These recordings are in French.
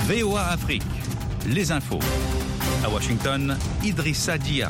VOA Afrique, les infos. À Washington, Idrissa Dia.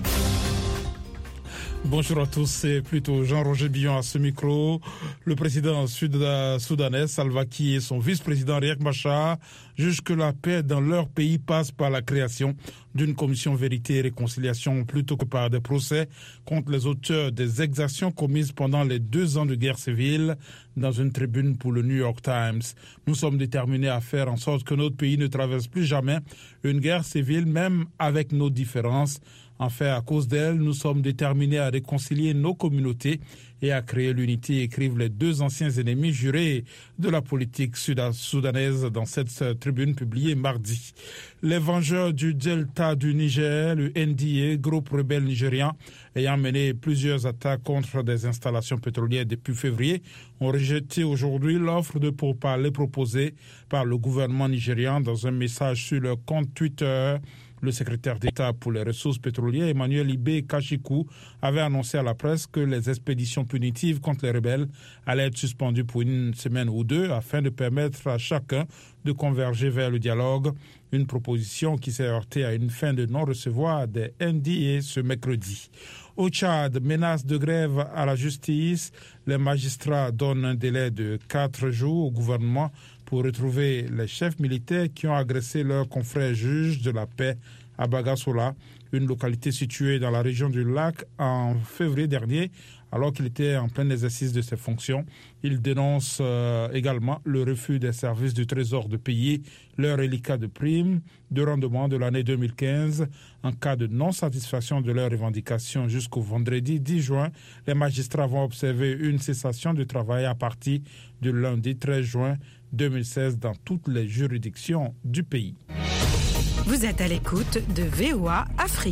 Bonjour à tous, c'est plutôt Jean-Roger Billon à ce micro. Le président soudanais Salva Kiir et son vice-président Riek Machar jugent que la paix dans leur pays passe par la création d'une commission vérité et réconciliation plutôt que par des procès contre les auteurs des exactions commises pendant les 2 ans de guerre civile. Dans une tribune pour le New York Times, nous sommes déterminés à faire en sorte que notre pays ne traverse plus jamais une guerre civile, même avec nos différences. En fait, à cause d'elle, nous sommes déterminés à réconcilier nos communautés et à créer l'unité, écrivent les 2 anciens ennemis jurés de la politique soudanaise dans cette tribune publiée mardi. Les Vengeurs du Delta du Niger, le NDA, groupe rebelle nigérian, ayant mené plusieurs attaques contre des installations pétrolières depuis février, ont rejeté aujourd'hui l'offre de pourparlers proposée par le gouvernement nigérian dans un message sur leur compte Twitter. Le secrétaire d'État pour les ressources pétrolières, Emmanuel Ibé Kachikou, avait annoncé à la presse que les expéditions punitives contre les rebelles allaient être suspendues pour une semaine ou 2 afin de permettre à chacun de converger vers le dialogue. Une proposition qui s'est heurtée à une fin de non-recevoir des NDA ce mercredi. Au Tchad, menace de grève à la justice. Les magistrats donnent un délai de 4 jours au gouvernement pour retrouver les chefs militaires qui ont agressé leurs confrères juges de la paix à Bagassola, une localité située dans la région du lac, en février dernier, alors qu'il était en plein exercice de ses fonctions. Il dénonce également le refus des services du Trésor de payer leur reliquat de primes de rendement de l'année 2015. En cas de non-satisfaction de leurs revendications jusqu'au vendredi 10 juin, les magistrats vont observer une cessation de travail à partir du lundi 13 juin 2016 dans toutes les juridictions du pays. Vous êtes à l'écoute de VOA Afrique.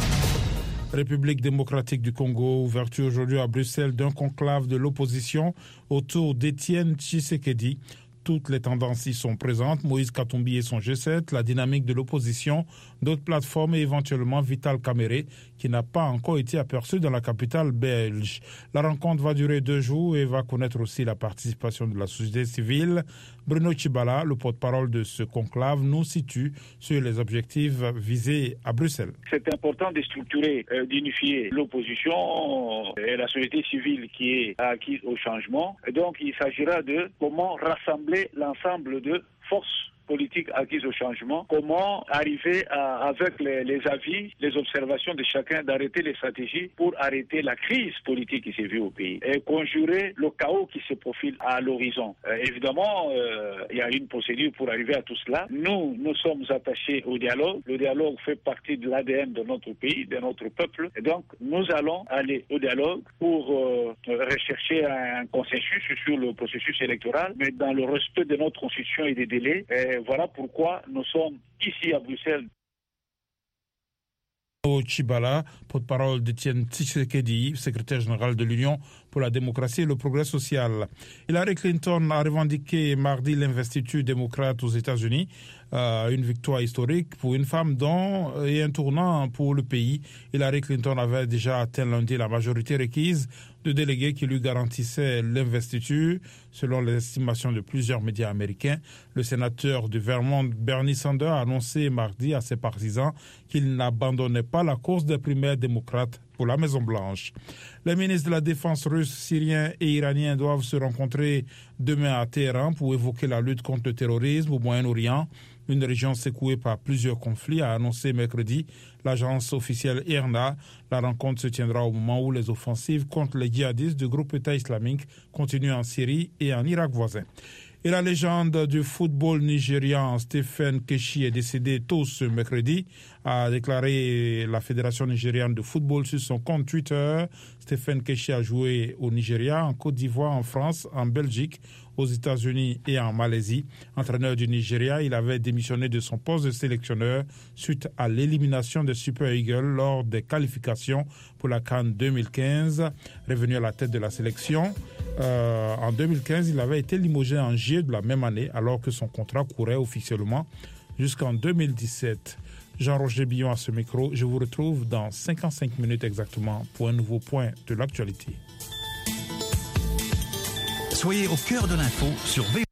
République démocratique du Congo, ouverture aujourd'hui à Bruxelles d'un conclave de l'opposition autour d'Étienne Tshisekedi. Toutes les tendances y sont présentes. Moïse Katumbi et son G7, la dynamique de l'opposition, d'autres plateformes et éventuellement Vital Kamerhe, qui n'a pas encore été aperçu dans la capitale belge. La rencontre va durer 2 jours et va connaître aussi la participation de la société civile. Bruno Tshibala, le porte-parole de ce conclave, nous situe sur les objectifs visés à Bruxelles. C'est important de structurer, d'unifier l'opposition et la société civile qui est acquise au changement. Et donc il s'agira de comment rassembler l'ensemble de forces politiques acquises au changement, comment arriver avec les avis, les observations de chacun, d'arrêter les stratégies pour arrêter la crise politique qui s'est vue au pays et conjurer le chaos qui se profile à l'horizon. Évidemment, il y a une procédure pour arriver à tout cela. Nous sommes attachés au dialogue. Le dialogue fait partie de l'ADN de notre pays, de notre peuple. Et donc, nous allons aller au dialogue pour rechercher un consensus sur le processus électoral, mais dans le respect de notre constitution et des délais. Voilà pourquoi nous sommes ici à Bruxelles. Tshibala, porte-parole d'Étienne Tshisekedi, secrétaire général de l'Union pour la démocratie et le progrès social. Hillary Clinton a revendiqué mardi l'investiture démocrate aux États-Unis, une victoire historique pour une femme et un tournant pour le pays. Hillary Clinton avait déjà atteint lundi la majorité requise de délégués qui lui garantissaient l'investiture. Selon les estimations de plusieurs médias américains, le sénateur du Vermont, Bernie Sanders, a annoncé mardi à ses partisans qu'il n'abandonnait pas la course des primaires démocrates pour la Maison-Blanche. Les ministres de la Défense russes, syriens et iraniens doivent se rencontrer demain à Téhéran pour évoquer la lutte contre le terrorisme au Moyen-Orient. Une région secouée par plusieurs conflits, a annoncé mercredi l'agence officielle IRNA. La rencontre se tiendra au moment où les offensives contre les djihadistes du groupe État islamique continuent en Syrie et en Irak voisin. Et la légende du football nigérian Stephen Keshi est décédé tôt ce mercredi, a déclaré la Fédération nigériane de football sur son compte Twitter. Stephen Keshi a joué au Nigeria, en Côte d'Ivoire, en France, en Belgique, aux États-Unis et en Malaisie. Entraîneur du Nigeria, il avait démissionné de son poste de sélectionneur suite à l'élimination des Super Eagles lors des qualifications pour la CAN 2015. Revenu à la tête de la sélection, en 2015, il avait été limogé en juillet de la même année alors que son contrat courait officiellement jusqu'en 2017. Jean-Roger Billon à ce micro. Je vous retrouve dans 55 minutes exactement pour un nouveau point de l'actualité. Soyez au cœur de l'info sur VOA.